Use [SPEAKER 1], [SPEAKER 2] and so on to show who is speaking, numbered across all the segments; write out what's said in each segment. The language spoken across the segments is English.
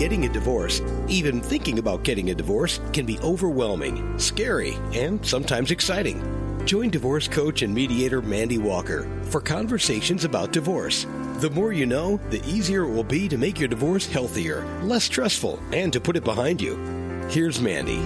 [SPEAKER 1] getting a divorce, even thinking about getting a divorce, can be overwhelming, scary, and sometimes exciting. Join divorce coach and mediator Mandy Walker for conversations about divorce. The more you know, the easier it will be to make your divorce healthier, less stressful, and to put it behind you. Here's Mandy.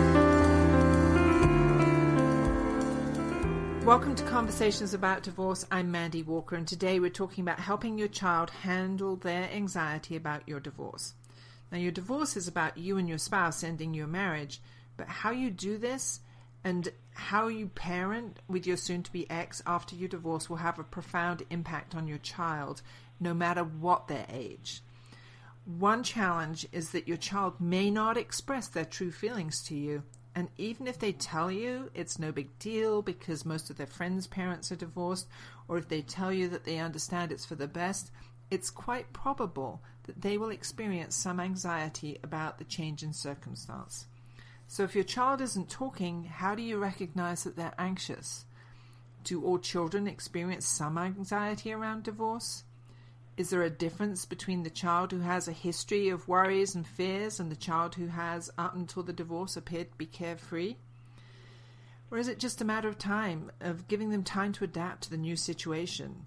[SPEAKER 2] Welcome to Conversations About Divorce. I'm Mandy Walker, and today we're talking about helping your child handle their anxiety about your divorce. Now, your divorce is about you and your spouse ending your marriage, but how you do this and how you parent with your soon-to-be ex after your divorce will have a profound impact on your child, no matter what their age. One challenge is that your child may not express their true feelings to you. And even if they tell you it's no big deal because most of their friends' parents are divorced, or if they tell you that they understand it's for the best, it's quite probable that they will experience some anxiety about the change in circumstance. So if your child isn't talking, how do you recognize that they're anxious? Do all children experience some anxiety around divorce? Is there a difference between the child who has a history of worries and fears and the child who has, up until the divorce, appeared to be carefree? Or is it just a matter of time, of giving them time to adapt to the new situation?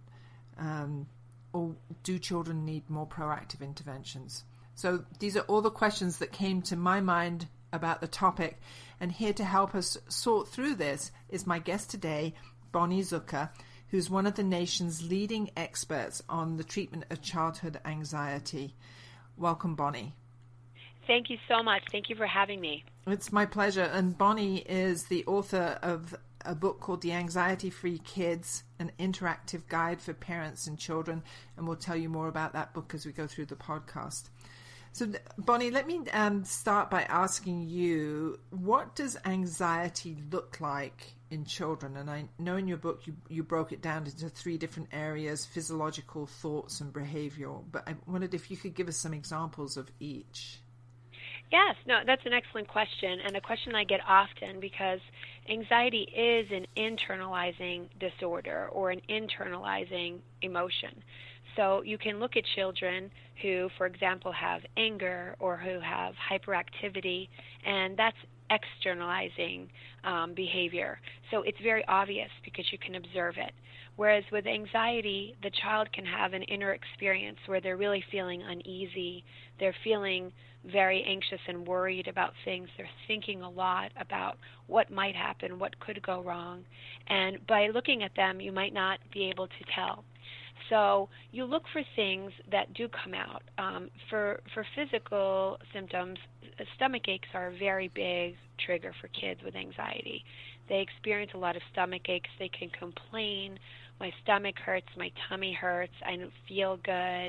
[SPEAKER 2] Or do children need more proactive interventions? So these are all the questions that came to my mind about the topic. And here to help us sort through this is my guest today, Bonnie Zucker, who's one of the nation's leading experts on the treatment of childhood anxiety. Welcome, Bonnie.
[SPEAKER 3] Thank you so much. Thank you for having me.
[SPEAKER 2] It's my pleasure. And Bonnie is the author of a book called The Anxiety-Free Kids, an interactive guide for parents and children. And we'll tell you more about that book as we go through the podcast. So, Bonnie, let me start by asking you, what does anxiety look like in children? And I know in your book you broke it down into 3 different areas: physiological, thoughts, and behavioral. But I wondered if you could give us some examples of each.
[SPEAKER 3] Yes, no, that's an excellent question, and a question I get often, because anxiety is an internalizing disorder or an internalizing emotion. So you can look at children who, for example, have anger or who have hyperactivity, and that's externalizing behavior. So it's very obvious because you can observe it. Whereas with anxiety, the child can have an inner experience where they're really feeling uneasy. They're feeling very anxious and worried about things. They're thinking a lot about what might happen, what could go wrong. And by looking at them, you might not be able to tell. So you look for things that do come out. For physical symptoms, stomach aches are a very big trigger for kids with anxiety. They experience a lot of stomach aches. They can complain, my stomach hurts, my tummy hurts, I don't feel good.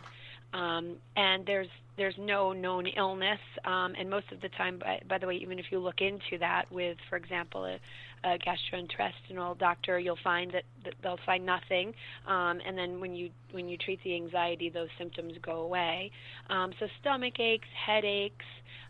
[SPEAKER 3] And there's no known illness. And most of the time, by the way, even if you look into that with, for example, a gastrointestinal doctor, you'll find that they'll find nothing. And then when you treat the anxiety, those symptoms go away. So stomach aches, headaches,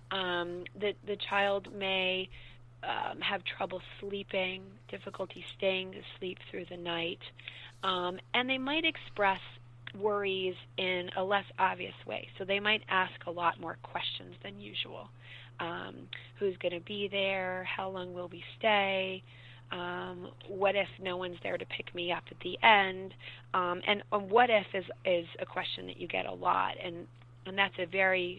[SPEAKER 3] the child may have trouble sleeping, difficulty staying asleep through the night. And they might express worries in a less obvious way. So they might ask a lot more questions than usual. Who's going to be there? How long will we stay? What if no one's there to pick me up at the end? And what if is a question that you get a lot, and that's a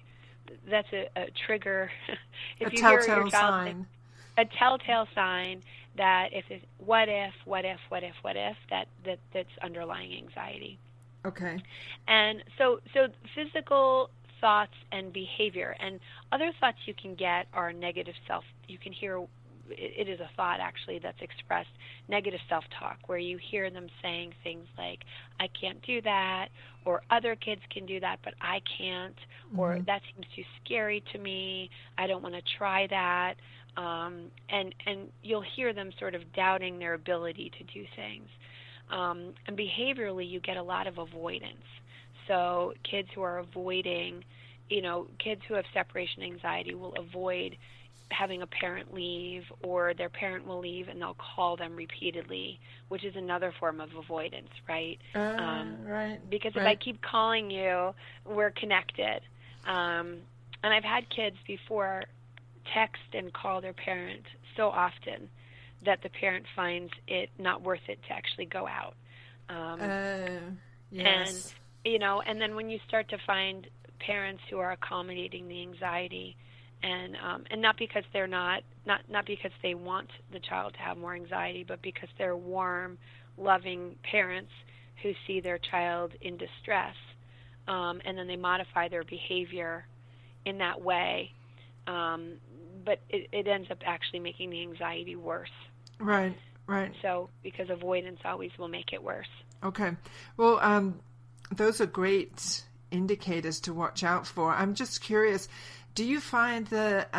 [SPEAKER 3] trigger. If you hear your child say, a telltale sign that if it's what if, that's underlying anxiety.
[SPEAKER 2] Okay.
[SPEAKER 3] And so physical thoughts and behavior, and other thoughts you can get are negative you can hear, it is a thought actually that's expressed, negative self-talk, where you hear them saying things like, I can't do that, or other kids can do that, but I can't, or that seems too scary to me, I don't want to try that. And you'll hear them sort of doubting their ability to do things. And behaviorally, you get a lot of avoidance. So kids who are avoiding, kids who have separation anxiety will avoid having a parent leave, or their parent will leave and they'll call them repeatedly, which is another form of avoidance, right?
[SPEAKER 2] Right.
[SPEAKER 3] Because if I keep calling you, we're connected. And I've had kids before text and call their parent so often that the parent finds it not worth it to actually go out.
[SPEAKER 2] Yes.
[SPEAKER 3] And, and then when you start to find parents who are accommodating the anxiety, and not because they're not because they want the child to have more anxiety, but because they're warm, loving parents who see their child in distress, and then they modify their behavior in that way, but it ends up actually making the anxiety worse.
[SPEAKER 2] Right.
[SPEAKER 3] So because avoidance always will make it worse.
[SPEAKER 2] Okay. Well, those are great indicators to watch out for. I'm just curious, do you find that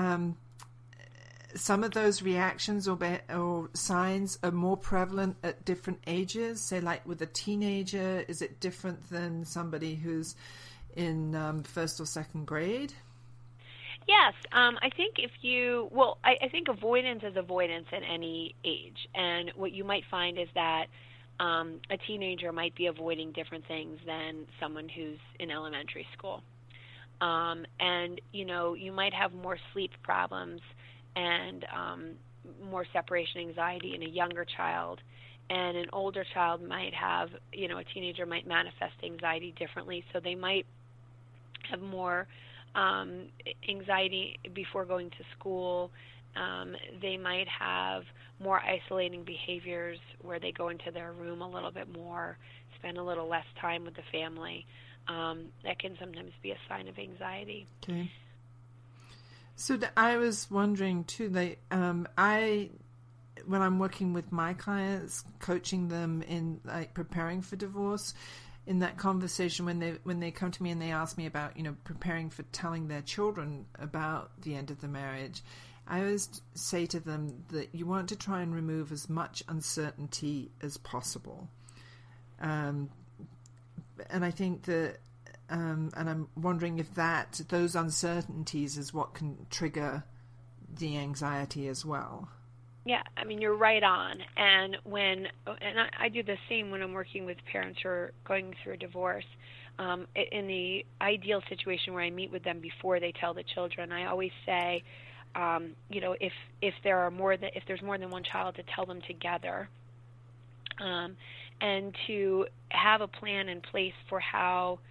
[SPEAKER 2] some of those reactions or signs are more prevalent at different ages? Say, like with a teenager, is it different than somebody who's in first or second grade?
[SPEAKER 3] Yes, I think I think avoidance is avoidance at any age. And what you might find is that a teenager might be avoiding different things than someone who's in elementary school. And, you might have more sleep problems and more separation anxiety in a younger child. And an older child might have, a teenager might manifest anxiety differently. So they might have more anxiety before going to school. They might have more isolating behaviors where they go into their room a little bit more, spend a little less time with the family. That can sometimes be a sign of anxiety.
[SPEAKER 2] Okay. So I was wondering too, when I'm working with my clients, coaching them in like preparing for divorce, in that conversation when they come to me and they ask me about preparing for telling their children about the end of the marriage, I always say to them that you want to try and remove as much uncertainty as possible. And I think that, and I'm wondering if those uncertainties is what can trigger the anxiety as well.
[SPEAKER 3] Yeah, I mean, you're right on. And I do the same when I'm working with parents who are going through a divorce. In the ideal situation where I meet with them before they tell the children, I always say, if there's more than one child, to tell them together, and to have a plan in place for how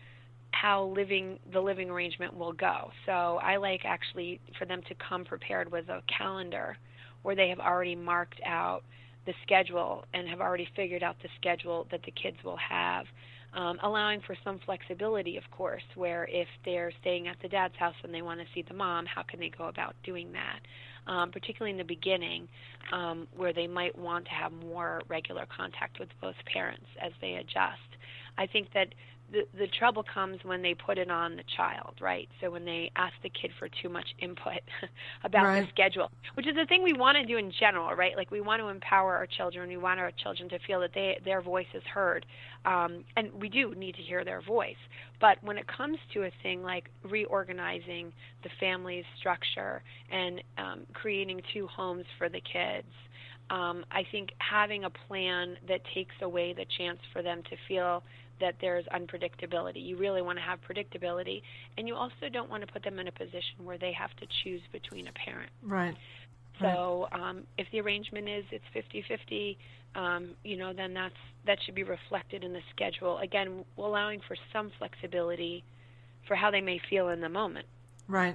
[SPEAKER 3] the living arrangement will go. So I like actually for them to come prepared with a calendar where they have already marked out the schedule and have already figured out the schedule that the kids will have, allowing for some flexibility, of course, where if they're staying at the dad's house and they want to see the mom, how can they go about doing that? Particularly in the beginning, where they might want to have more regular contact with both parents as they adjust. I think that the trouble comes when they put it on the child, right? So when they ask the kid for too much input about
[SPEAKER 2] right.
[SPEAKER 3] the schedule, which is the thing we want to do in general, right? Like we want to empower our children. We want our children to feel that their voice is heard. And we do need to hear their voice. But when it comes to a thing like reorganizing the family's structure and creating two homes for the kids, I think having a plan that takes away the chance for them to feel that there's unpredictability. You really want to have predictability, and you also don't want to put them in a position where they have to choose between a parent.
[SPEAKER 2] Right.
[SPEAKER 3] So if the arrangement is it's 50-50, then that should be reflected in the schedule. Again, allowing for some flexibility for how they may feel in the moment.
[SPEAKER 2] Right.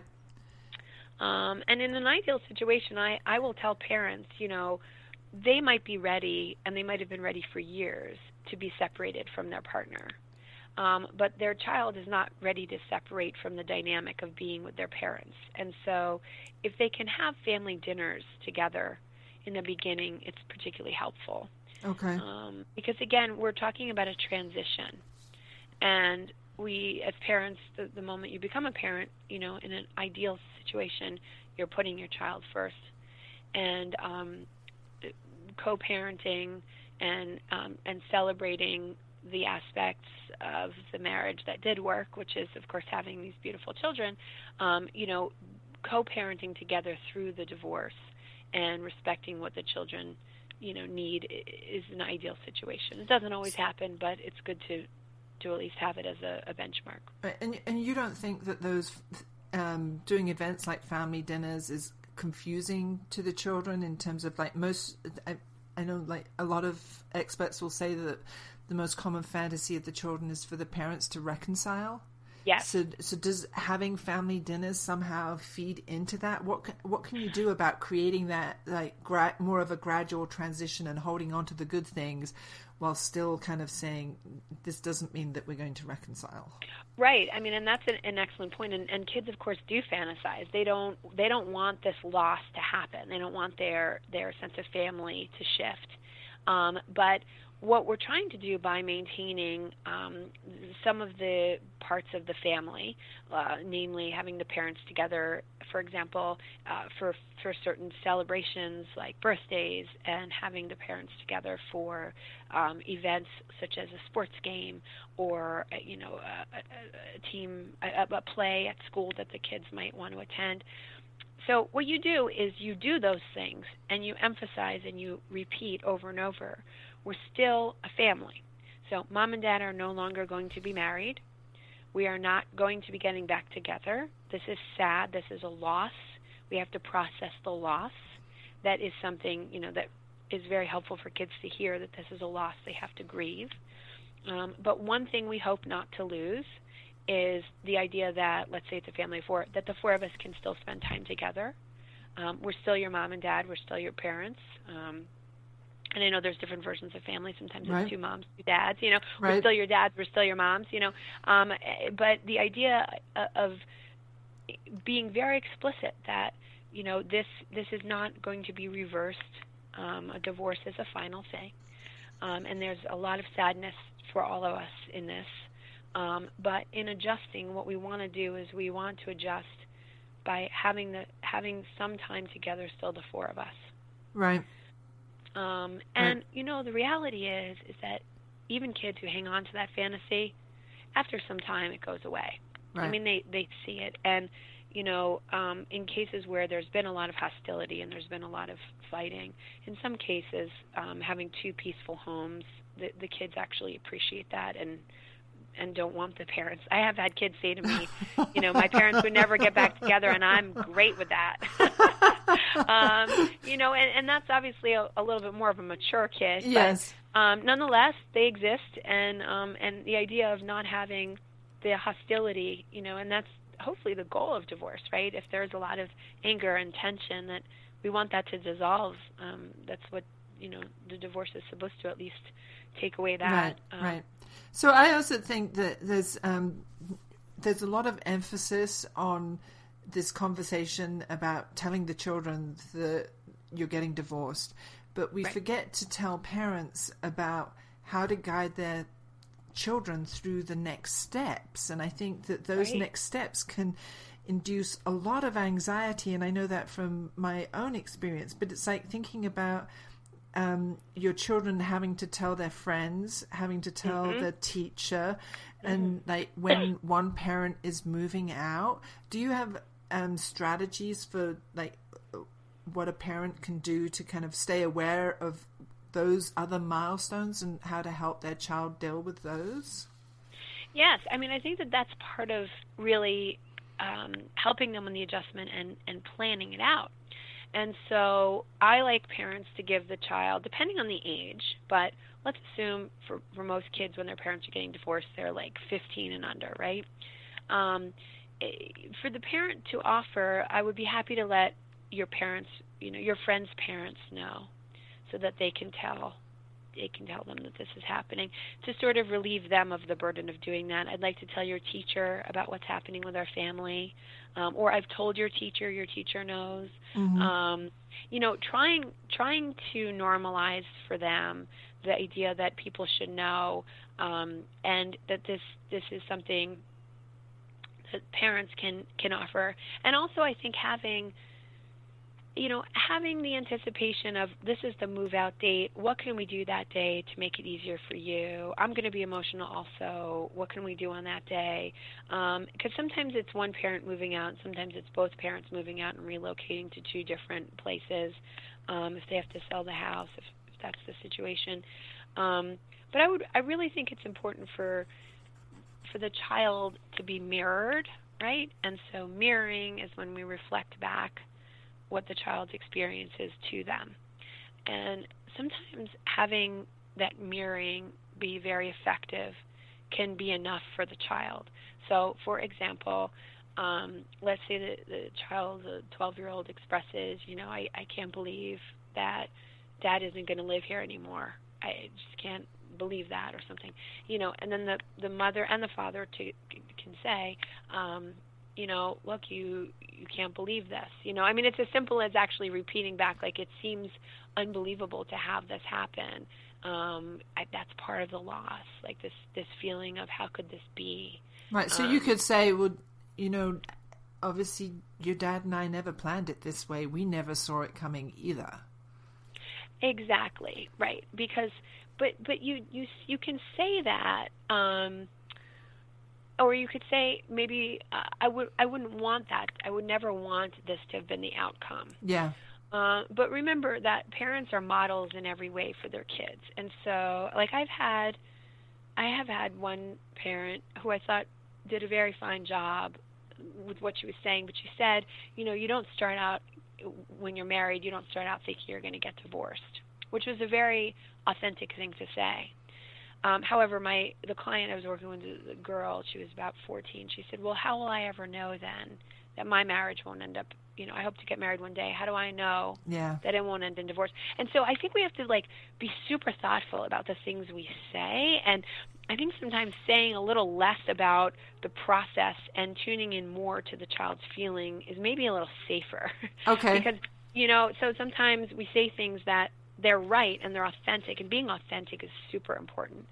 [SPEAKER 3] And in an ideal situation, I will tell parents, they might be ready, and they might have been ready for years to be separated from their partner. But their child is not ready to separate from the dynamic of being with their parents. And so if they can have family dinners together in the beginning, it's particularly helpful.
[SPEAKER 2] Okay.
[SPEAKER 3] Because, again, we're talking about a transition. And we, as parents, the moment you become a parent, in an ideal situation, you're putting your child first. And co-parenting and celebrating the aspects of the marriage that did work, which is, of course, having these beautiful children, co-parenting together through the divorce and respecting what the children, need is an ideal situation. It doesn't always happen, but it's good to at least have it as a benchmark.
[SPEAKER 2] And you don't think that those doing events like family dinners is confusing to the children in terms of like I know like a lot of experts will say that the most common fantasy of the children is for the parents to reconcile.
[SPEAKER 3] Yes.
[SPEAKER 2] So does having family dinners somehow feed into that? What can you do about creating that like more of a gradual transition and holding on to the good things while still kind of saying this doesn't mean that we're going to reconcile?
[SPEAKER 3] Right. I mean, and that's an excellent point. And kids, of course, do fantasize. They don't want this loss to happen. They don't want their sense of family to shift. But what we're trying to do by maintaining some of the parts of the family, namely having the parents together, for example, for certain celebrations like birthdays, and having the parents together for events such as a sports game or a play at school that the kids might want to attend. So what you do is you do those things and you emphasize and you repeat over and over. We're still a family. So mom and dad are no longer going to be married. We are not going to be getting back together. This is sad. This is a loss. We have to process the loss. That is something, that is very helpful for kids to hear, that this is a loss they have to grieve. But one thing we hope not to lose is the idea that, let's say it's a family of four, that the four of us can still spend time together. We're still your mom and dad. We're still your parents. And I know there's different versions of family. Sometimes it's two moms, two dads. We're still your dads. We're still your moms. But the idea of being very explicit that this is not going to be reversed. A divorce is a final thing, and there's a lot of sadness for all of us in this. But in adjusting, what we want to do is we want to adjust by having some time together, still the four of us.
[SPEAKER 2] Right.
[SPEAKER 3] And the reality is that even kids who hang on to that fantasy, after some time it goes away.
[SPEAKER 2] Right.
[SPEAKER 3] I mean, they see it, and in cases where there's been a lot of hostility and there's been a lot of fighting, in some cases, having two peaceful homes, the kids actually appreciate that and don't want the parents. I have had kids say to me, my parents would never get back together, and I'm great with that. And that's obviously a little bit more of a mature kid.
[SPEAKER 2] Yes.
[SPEAKER 3] But nonetheless, they exist, and the idea of not having the hostility, and that's hopefully the goal of divorce, right? If there's a lot of anger and tension, that we want that to dissolve. That's what, the divorce is supposed to at least take away that.
[SPEAKER 2] Right. So I also think that there's a lot of emphasis on this conversation about telling the children that you're getting divorced, but we forget to tell parents about how to guide their children through the next steps. And I think that those next steps can induce a lot of anxiety, and I know that from my own experience, but it's like thinking about your children having to tell their friends, having to tell the teacher, and like when one parent is moving out. Do you have strategies for like what a parent can do to kind of stay aware of those other milestones and how to help their child deal with those?
[SPEAKER 3] Yes, I mean, I think that's part of really helping them in the adjustment and planning it out. And so I like parents to give the child, depending on the age, but let's assume for most kids when their parents are getting divorced, they're like 15 and under, right? For the parent to offer, I would be happy to let your parents, your friends' parents know, so that they can tell them that this is happening, to sort of relieve them of the burden of doing that. I'd like to tell your teacher about what's happening with our family, or I've told your teacher knows. Trying to normalize for them the idea that people should know, and that this is something that parents can offer. And also I think having the anticipation of, this is the move out date, what can we do that day to make it easier for you? I'm going to be emotional also. What can we do on that day? Because sometimes it's one parent moving out, sometimes it's both parents moving out and relocating to two different places, if they have to sell the house, if that's the situation. But I really think it's important for the child to be mirrored right? And so mirroring is when we reflect back what the child's experience is to them. And sometimes having that mirroring be very effective can be enough for the child. So, for example, let's say the child, the 12-year-old, expresses, I can't believe that Dad isn't going to live here anymore. I just can't believe that, or something, and then the mother and the father can say, look, you can't believe this. It's as simple as actually repeating back, like, it seems unbelievable to have this happen. That's part of the loss, like this feeling of how could this be.
[SPEAKER 2] Right, so you could say, well, obviously your dad and I never planned it this way. We never saw it coming either.
[SPEAKER 3] Exactly, right, because but you can say that, or you could say maybe I wouldn't want that. I would never want this to have been the outcome.
[SPEAKER 2] Yeah.
[SPEAKER 3] But remember that parents are models in every way for their kids, and so like I have had one parent who I thought did a very fine job with what she was saying, but she said, you don't start out when you're married. You don't start out thinking you're going to get divorced, which was a very authentic thing to say. However, the client I was working with, the girl, she was about 14. She said, well, how will I ever know then that my marriage won't end up, I hope to get married one day. How do I know that it won't end in divorce? And so I think we have to be super thoughtful about the things we say. And I think sometimes saying a little less about the process and tuning in more to the child's feeling is maybe a little safer.
[SPEAKER 2] Okay.
[SPEAKER 3] Because, so sometimes we say things that they're right and they're authentic, and being authentic is super important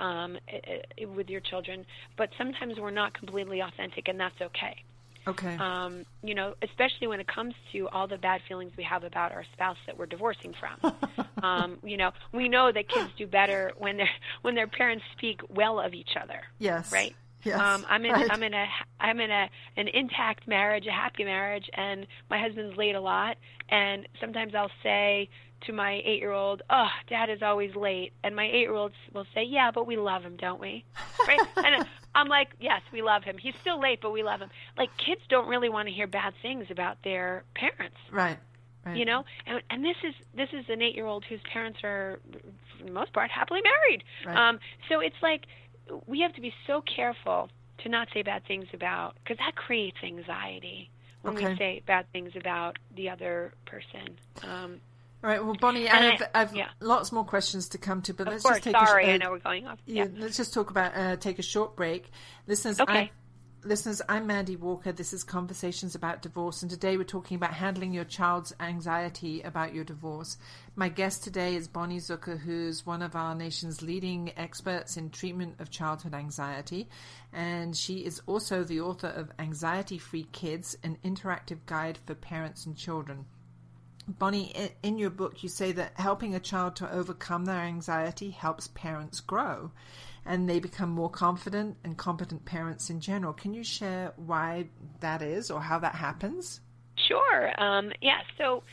[SPEAKER 3] with your children. But sometimes we're not completely authentic, and that's okay.
[SPEAKER 2] Okay.
[SPEAKER 3] Especially when it comes to all the bad feelings we have about our spouse that we're divorcing from. We know that kids do better when their parents speak well of each other.
[SPEAKER 2] Yes.
[SPEAKER 3] Right.
[SPEAKER 2] Yes.
[SPEAKER 3] I'm in an intact marriage, a happy marriage, and my husband's late a lot. And sometimes I'll say to my 8-year-old, "Oh, Dad is always late," and my 8-year-old will say, "Yeah, but we love him, don't we?" Right? And I'm like, "Yes, we love him. He's still late, but we love him." Like, kids don't really want to hear bad things about their parents.
[SPEAKER 2] Right.
[SPEAKER 3] And this is an 8-year-old whose parents are, for the most part, happily married.
[SPEAKER 2] Right.
[SPEAKER 3] So it's like we have to be so careful to not say bad things about, because that creates anxiety when we say bad things about the other person.
[SPEAKER 2] All right. Well, Bonnie, I've lots more questions to come to, but let's just take
[SPEAKER 3] I know we're going off.
[SPEAKER 2] Yeah, let's just talk about take a short break. Listeners, I'm Mandy Walker. This is Conversations About Divorce, and today we're talking about handling your child's anxiety about your divorce. My guest today is Bonnie Zucker, who's one of our nation's leading experts in treatment of childhood anxiety, and she is also the author of Anxiety-Free Kids, an interactive guide for parents and children. Bonnie, in your book, you say that helping a child to overcome their anxiety helps parents grow, and they become more confident and competent parents in general. Can you share why that is, or how that happens?
[SPEAKER 3] Sure. So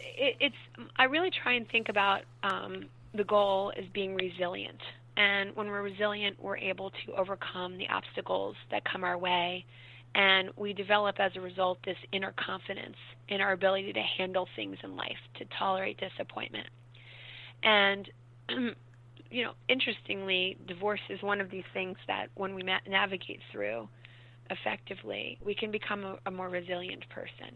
[SPEAKER 3] I really try and think about the goal as being resilient. And when we're resilient, we're able to overcome the obstacles that come our way. And we develop, as a result, this inner confidence in our ability to handle things in life, to tolerate disappointment. And, interestingly, divorce is one of these things that when we navigate through effectively, we can become a more resilient person.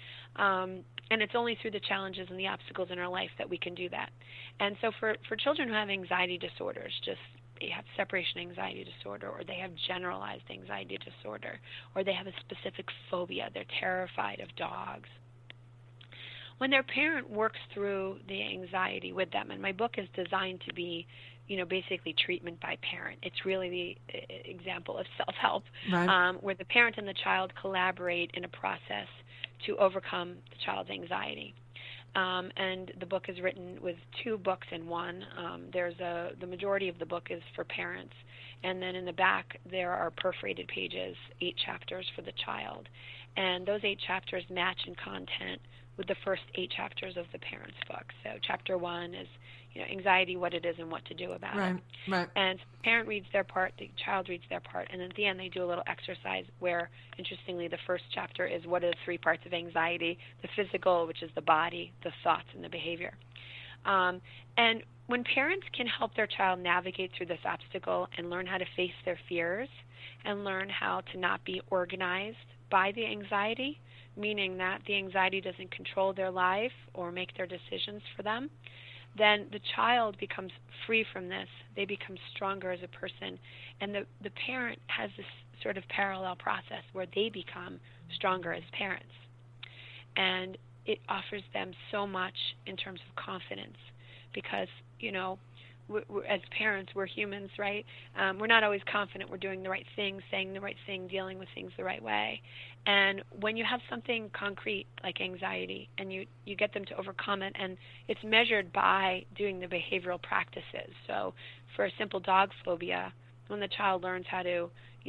[SPEAKER 3] And it's only through the challenges and the obstacles in our life that we can do that. And so for children who have anxiety disorders, they have separation anxiety disorder, or they have generalized anxiety disorder, or they have a specific phobia, they're terrified of dogs. When their parent works through the anxiety with them, and my book is designed to be, basically treatment by parent. It's really the example of self-help,
[SPEAKER 2] right.
[SPEAKER 3] Where the parent and the child collaborate in a process to overcome the child's anxiety. And the book is written with 2 books in one. The majority of the book is for parents, And then in the back, there are perforated pages, 8 chapters for the child. And those 8 chapters match in content with the first 8 chapters of the parent's book. So chapter 1 is, anxiety, what it is and what to do about it.
[SPEAKER 2] Right.
[SPEAKER 3] And the parent reads their part, the child reads their part, and at the end they do a little exercise where, interestingly, the first chapter is what are the 3 parts of anxiety: the physical, which is the body, the thoughts, and the behavior. And when parents can help their child navigate through this obstacle and learn how to face their fears and learn how to not be organized by the anxiety, meaning that the anxiety doesn't control their life or make their decisions for them, then the child becomes free from this. They become stronger as a person. And the parent has this sort of parallel process where they become stronger as parents. And it offers them so much in terms of confidence because, we're, as parents, we're humans, right? We're not always confident we're doing the right thing, saying the right thing, dealing with things the right way. And when you have something concrete like anxiety and you get them to overcome it, and it's measured by doing the behavioral practices. So for a simple dog phobia, when the child learns how to,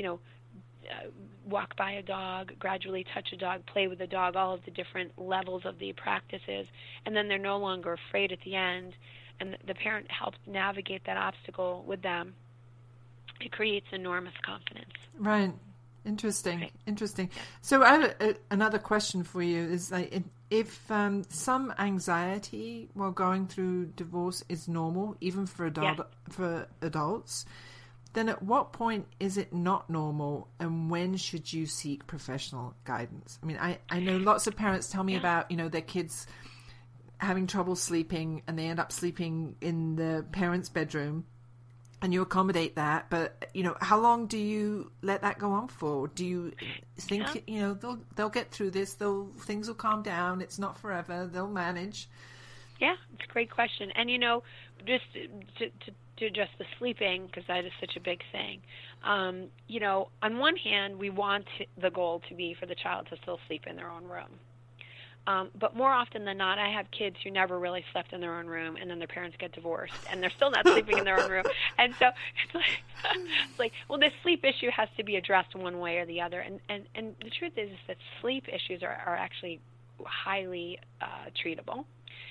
[SPEAKER 3] walk by a dog, gradually touch a dog, play with a dog, all of the different levels of the practices, and then they're no longer afraid at the end, and the parent helps navigate that obstacle with them, it creates enormous confidence.
[SPEAKER 2] Right. Interesting.
[SPEAKER 3] Right.
[SPEAKER 2] Interesting. So I have another question for you. Is like if some anxiety while going through divorce is normal, even for adults, then at what point is it not normal, and when should you seek professional guidance? I mean, I know lots of parents tell me about, their kids having trouble sleeping and they end up sleeping in the parents' bedroom, and you accommodate that. But, how long do you let that go on for? Do you think, they'll get through this, things will calm down, it's not forever, they'll manage?
[SPEAKER 3] Yeah, it's a great question. And, just to address the sleeping, because that is such a big thing, on one hand, we want the goal to be for the child to still sleep in their own room. But more often than not, I have kids who never really slept in their own room, and then their parents get divorced, and they're still not sleeping in their own room. And so it's like, well, this sleep issue has to be addressed one way or the other. And the truth is that sleep issues are actually highly treatable.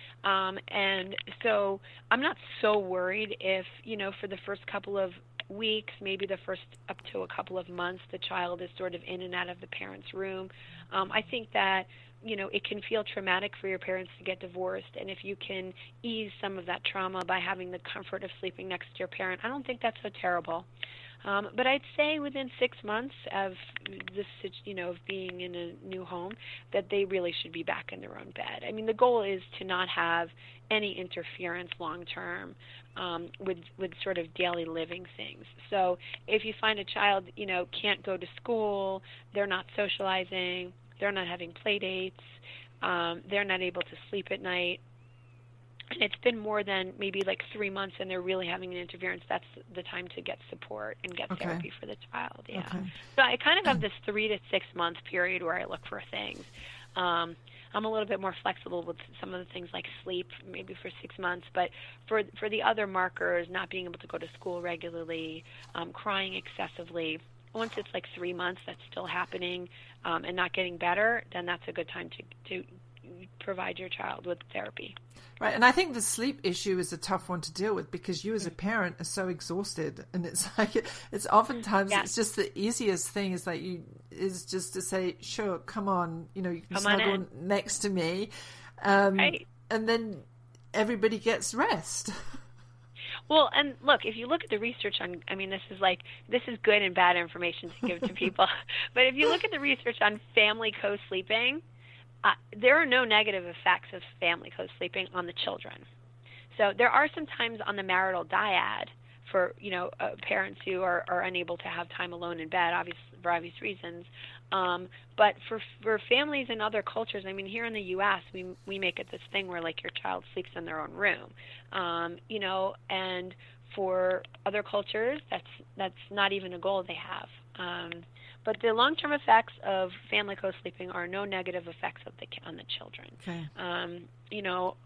[SPEAKER 3] And so I'm not so worried if, for the first couple of weeks, maybe the first up to a couple of months, the child is sort of in and out of the parent's room. I think that, it can feel traumatic for your parents to get divorced, and if you can ease some of that trauma by having the comfort of sleeping next to your parent, I don't think that's so terrible. But I'd say within 6 months of this, of being in a new home, that they really should be back in their own bed. I mean, the goal is to not have any interference long term with sort of daily living things. So if you find a child, can't go to school, they're not socializing, they're not having play dates, they're not able to sleep at night, and it's been more than maybe like 3 months and they're really having an interference, that's the time to get support and get therapy for the child. Yeah. Okay. So I kind of have this 3 to 6 month period where I look for things. I'm a little bit more flexible with some of the things like sleep, maybe for 6 months, but for the other markers, not being able to go to school regularly, crying excessively, once it's like 3 months that's still happening and not getting better, then that's a good time to provide your child with therapy.
[SPEAKER 2] Right, and I think the sleep issue is a tough one to deal with because you as a parent are so exhausted, and it's like it's oftentimes it's just the easiest thing is just to say, sure, come on, you can snuggle next to me, right. And then everybody gets rest.
[SPEAKER 3] Well, and look, if you look at the research on, this is good and bad information to give to people, but if you look at the research on family co-sleeping, there are no negative effects of family co-sleeping on the children. So there are some times on the marital dyad for, parents who are unable to have time alone in bed, for obvious reasons. But for families in other cultures, here in the U.S., we make it this thing where, like, your child sleeps in their own room, and for other cultures, that's not even a goal they have. But the long-term effects of family co-sleeping are no negative effects on the children. Okay.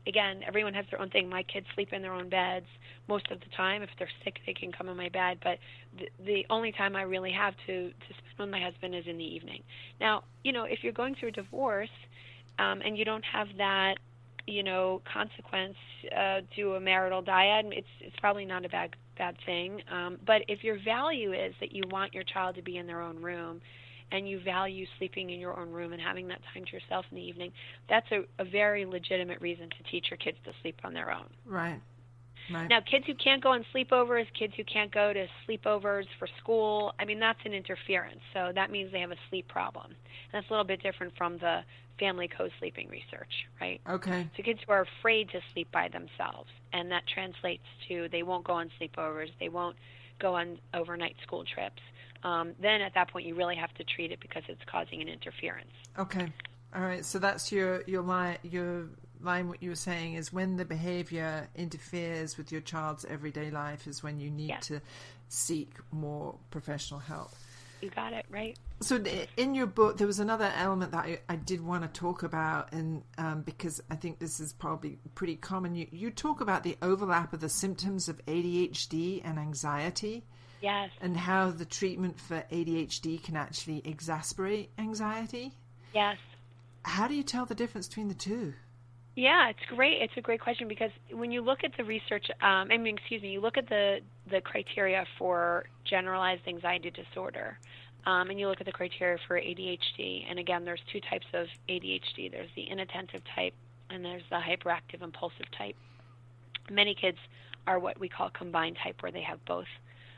[SPEAKER 3] again, everyone has their own thing. My kids sleep in their own beds most of the time. If they're sick, they can come in my bed. But the only time I really have to spend with my husband is in the evening. Now, if you're going through a divorce and you don't have that, consequence to a marital dyad, it's probably not a bad thing. But if your value is that you want your child to be in their own room, and you value sleeping in your own room and having that time to yourself in the evening, that's a very legitimate reason to teach your kids to sleep on their own.
[SPEAKER 2] Right.
[SPEAKER 3] Now, kids who can't go on sleepovers, kids who can't go to sleepovers for school, that's an interference. So that means they have a sleep problem. And that's a little bit different from the family co-sleeping research, right?
[SPEAKER 2] Okay.
[SPEAKER 3] So kids who are afraid to sleep by themselves, and that translates to they won't go on sleepovers, they won't go on overnight school trips. Then at that point you really have to treat it because it's causing an interference.
[SPEAKER 2] Okay. All right. So that's your line. What you were saying is when the behavior interferes with your child's everyday life is when you need to seek more professional help.
[SPEAKER 3] You got it, right?
[SPEAKER 2] So in your book, there was another element that I did want to talk about, and because I think this is probably pretty common. You talk about the overlap of the symptoms of ADHD and anxiety.
[SPEAKER 3] Yes.
[SPEAKER 2] And how the treatment for ADHD can actually exacerbate anxiety.
[SPEAKER 3] Yes.
[SPEAKER 2] How do you tell the difference between the two?
[SPEAKER 3] Yeah, it's great. It's a great question because when you look at the research, you look at the criteria for generalized anxiety disorder, and you look at the criteria for ADHD. And again, there's two types of ADHD. There's the inattentive type, and there's the hyperactive impulsive type. Many kids are what we call combined type, where they have both.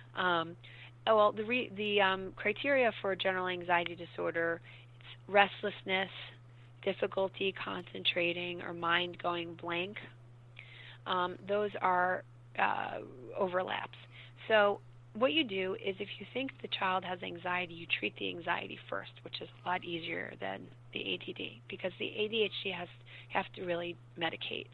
[SPEAKER 3] The criteria for general anxiety disorder, it's restlessness, difficulty concentrating, or mind going blank. Those are overlaps. So what you do is if you think the child has anxiety, you treat the anxiety first, which is a lot easier than the ADD because the ADHD have to really medicate.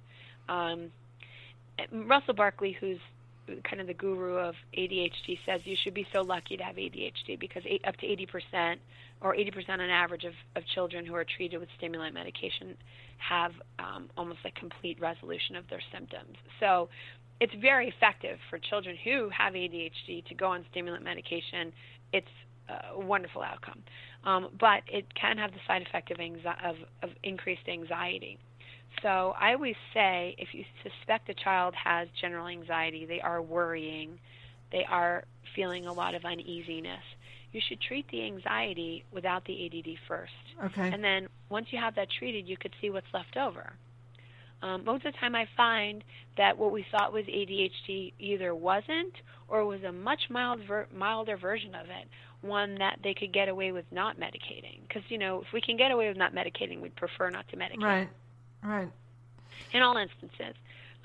[SPEAKER 3] Russell Barkley, who's kind of the guru of ADHD, says you should be so lucky to have ADHD because up to 80% or 80% on average of children who are treated with stimulant medication have almost like complete resolution of their symptoms. So it's very effective for children who have ADHD to go on stimulant medication. It's a wonderful outcome. But it can have the side effect of increased anxiety. So I always say if you suspect a child has general anxiety, they are worrying, they are feeling a lot of uneasiness, you should treat the anxiety without the ADD first.
[SPEAKER 2] Okay.
[SPEAKER 3] And then once you have that treated, you could see what's left over. Most of the time I find that what we thought was ADHD either wasn't or was a much milder version of it, one that they could get away with not medicating. Because, if we can get away with not medicating, we'd prefer not to medicate.
[SPEAKER 2] Right.
[SPEAKER 3] In all instances.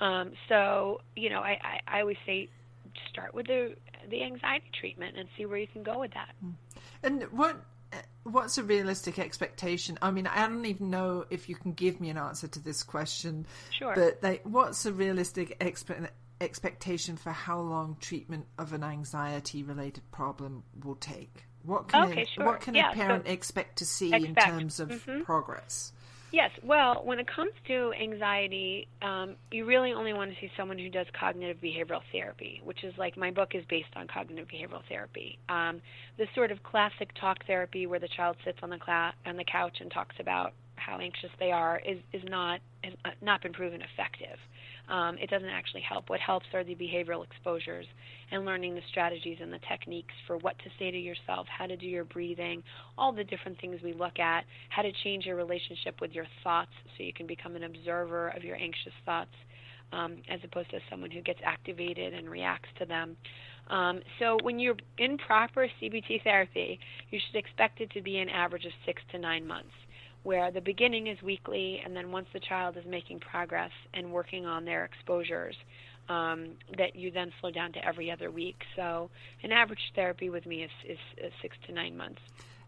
[SPEAKER 3] I always say start with the anxiety treatment and see where you can go with that.
[SPEAKER 2] And what's a realistic expectation? I don't even know if you can give me an answer to this question.
[SPEAKER 3] Sure.
[SPEAKER 2] But what's a realistic expectation for how long treatment of an anxiety-related problem will take? What can a parent expect to see in terms of progress?
[SPEAKER 3] Yes. Well, when it comes to anxiety, you really only want to see someone who does cognitive behavioral therapy, which is like my book is based on cognitive behavioral therapy. The sort of classic talk therapy where the child sits on the couch and talks about how anxious they are has not been proven effective. It doesn't actually help. What helps are the behavioral exposures and learning the strategies and the techniques for what to say to yourself, how to do your breathing, all the different things we look at, how to change your relationship with your thoughts so you can become an observer of your anxious thoughts as opposed to someone who gets activated and reacts to them. So when you're in proper CBT therapy, you should expect it to be an average of 6 to 9 months, where the beginning is weekly, and then once the child is making progress and working on their exposures, that you then slow down to every other week. So an average therapy with me is 6 to 9 months.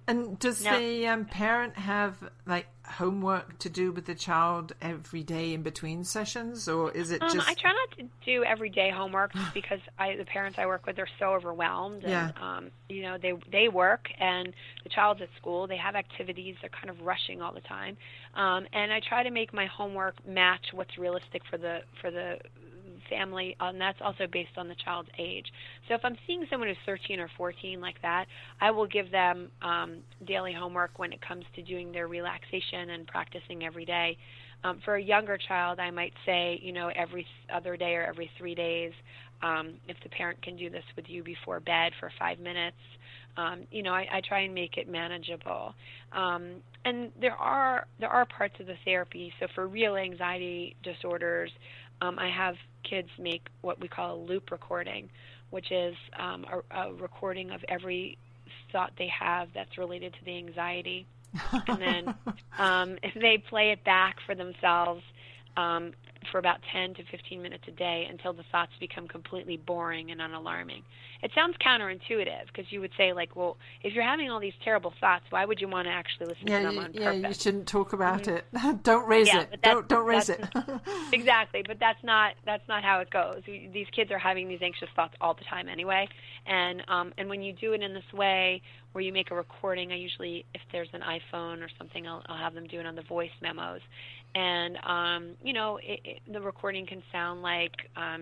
[SPEAKER 2] And does the parent have like homework to do with the child every day in between sessions, or is it just?
[SPEAKER 3] I try not to do everyday homework just because the parents I work with are so overwhelmed, and they work and the child's at school. They have activities. They're kind of rushing all the time, and I try to make my homework match what's realistic for the family, and that's also based on the child's age. So if I'm seeing someone who's 13 or 14 like that, I will give them daily homework when it comes to doing their relaxation and practicing every day. For a younger child, I might say, every other day or every 3 days, if the parent can do this with you before bed for 5 minutes, I try and make it manageable. And there are parts of the therapy. So for real anxiety disorders, I have kids make what we call a loop recording, which is a recording of every thought they have that's related to the anxiety. And then they play it back for themselves for about 10 to 15 minutes a day until the thoughts become completely boring and unalarming. It sounds counterintuitive because you would say, like, well, if you're having all these terrible thoughts, why would you want to actually listen to them on purpose?
[SPEAKER 2] Yeah, you shouldn't talk about it. Don't raise it. Don't raise it.
[SPEAKER 3] Exactly, but that's not how it goes. These kids are having these anxious thoughts all the time anyway, and when you do it in this way, where you make a recording, I usually, if there's an iPhone or something, I'll have them do it on the voice memos. And, the recording can sound like,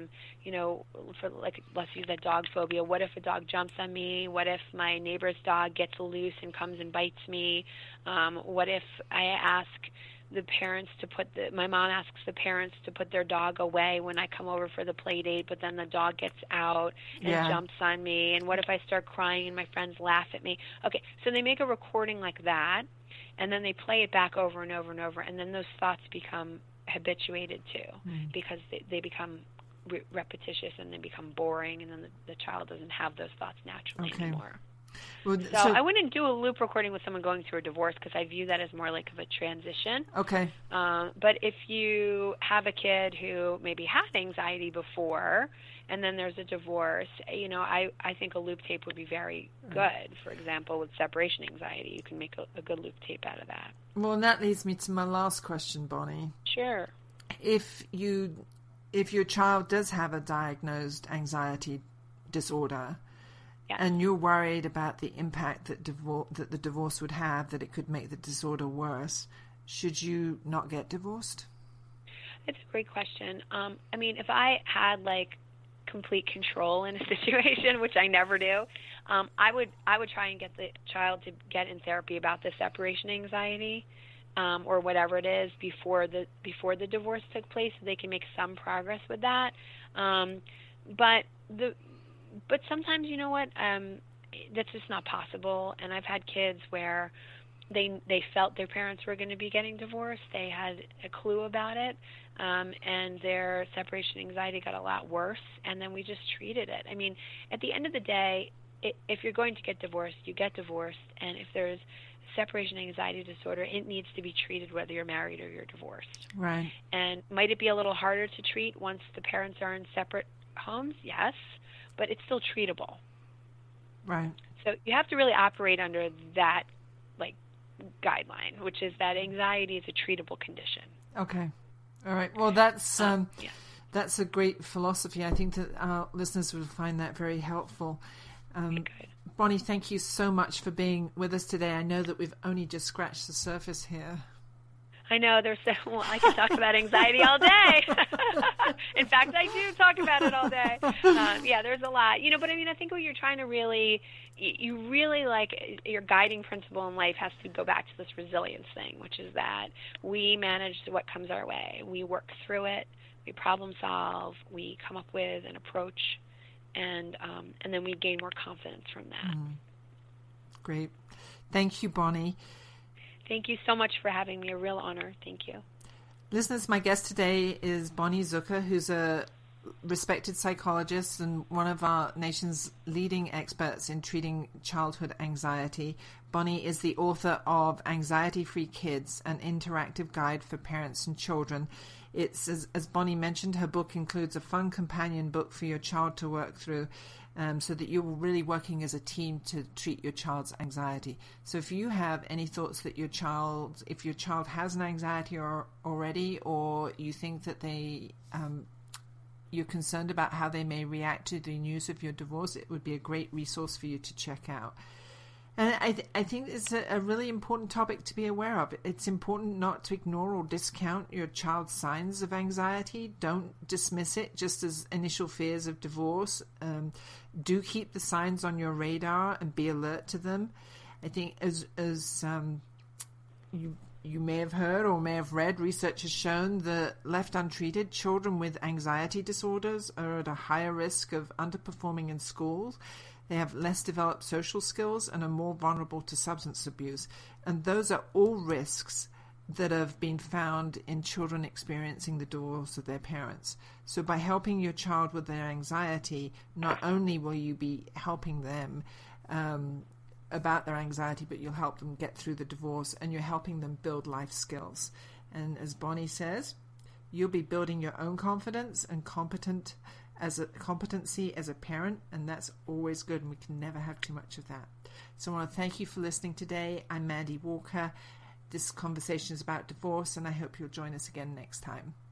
[SPEAKER 3] let's use that dog phobia. What if a dog jumps on me? What if my neighbor's dog gets loose and comes and bites me? What if I ask the parents my mom asks the parents to put their dog away when I come over for the play date, but then the dog gets out and jumps on me? And what if I start crying and my friends laugh at me? Okay, so they make a recording like that, and then they play it back over and over and over, and then those thoughts become habituated too, because they become repetitious and they become boring, and then the child doesn't have those thoughts naturally anymore. Well, so I wouldn't do a loop recording with someone going through a divorce because I view that as more like of a transition.
[SPEAKER 2] Okay.
[SPEAKER 3] But if you have a kid who maybe had anxiety before and then there's a divorce, I think a loop tape would be very good. For example, with separation anxiety, you can make a good loop tape out of that.
[SPEAKER 2] Well, and that leads me to my last question, Bonnie.
[SPEAKER 3] Sure.
[SPEAKER 2] If your child does have a diagnosed anxiety disorder, and you're worried about the impact that the divorce would have, that it could make the disorder worse, should you not get divorced?
[SPEAKER 3] It's a great question. If I had complete control in a situation, which I never do, I would try and get the child to get in therapy about the separation anxiety, or whatever it is before the divorce took place, so they can make some progress with that. But sometimes, you know what, that's just not possible. And I've had kids where they felt their parents were going to be getting divorced. They had a clue about it, and their separation anxiety got a lot worse, and then we just treated it. At the end of the day, if you're going to get divorced, you get divorced, and if there's separation anxiety disorder, it needs to be treated whether you're married or you're divorced.
[SPEAKER 2] Right.
[SPEAKER 3] And might it be a little harder to treat once the parents are in separate homes? Yes. But it's still treatable.
[SPEAKER 2] Right.
[SPEAKER 3] So you have to really operate under that guideline, which is that anxiety is a treatable condition.
[SPEAKER 2] Okay. All right. Well, that's a great philosophy. I think that our listeners will find that very helpful.
[SPEAKER 3] Good.
[SPEAKER 2] Bonnie, thank you so much for being with us today. I know that we've only just scratched the surface here.
[SPEAKER 3] I know, I can talk about anxiety all day. In fact, I do talk about it all day. There's a lot. But I think what you're trying to your guiding principle in life has to go back to this resilience thing, which is that we manage what comes our way. We work through it. We problem solve. We come up with an approach, and then we gain more confidence from that.
[SPEAKER 2] Great. Thank you, Bonnie.
[SPEAKER 3] Thank you so much for having me. A real honor. Thank you.
[SPEAKER 2] Listeners, my guest today is Bonnie Zucker, who's a respected psychologist and one of our nation's leading experts in treating childhood anxiety. Bonnie is the author of Anxiety-Free Kids, an interactive guide for parents and children. It's, as Bonnie mentioned, her book includes a fun companion book for your child to work through. so that you're really working as a team to treat your child's anxiety. So if you have any thoughts that if your child has an anxiety already, or you think that you're concerned about how they may react to the news of your divorce, it would be a great resource for you to check out. And I think it's a really important topic to be aware of. It's important not to ignore or discount your child's signs of anxiety. Don't dismiss it just as initial fears of divorce. Do keep the signs on your radar and be alert to them. I think as you may have heard or may have read, research has shown that left untreated, children with anxiety disorders are at a higher risk of underperforming in schools. They have less developed social skills and are more vulnerable to substance abuse. And those are all risks that have been found in children experiencing the divorce of their parents. So by helping your child with their anxiety, not only will you be helping them about their anxiety, but you'll help them get through the divorce, and you're helping them build life skills. And as Bonnie says, you'll be building your own confidence and competency as a parent, and that's always good, and we can never have too much of that. So I want to thank you for listening today. I'm Mandy Walker. This conversation is about divorce, and I hope you'll join us again next time.